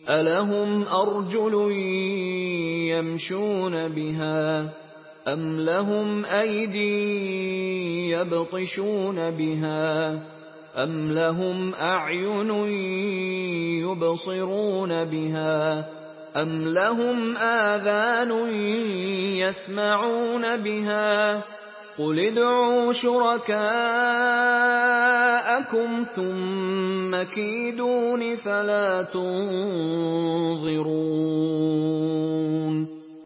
أَلَهُمْ أَرْجُلٌ يَمْشُونَ بِهَا أَمْ لَهُمْ أَيْدٍ يَبْطِشُونَ بِهَا أَمْ لَهُمْ أَعْيُنٌ يُبْصِرُونَ بِهَا أَمْ لَهُمْ آذَانٌ يَسْمَعُونَ بِهَا ۗ قُلِ ادْعُوا شُرَكَاءَكُمْ ثُمَّ كِيدُونِ فَلَا تُنظِرُونِ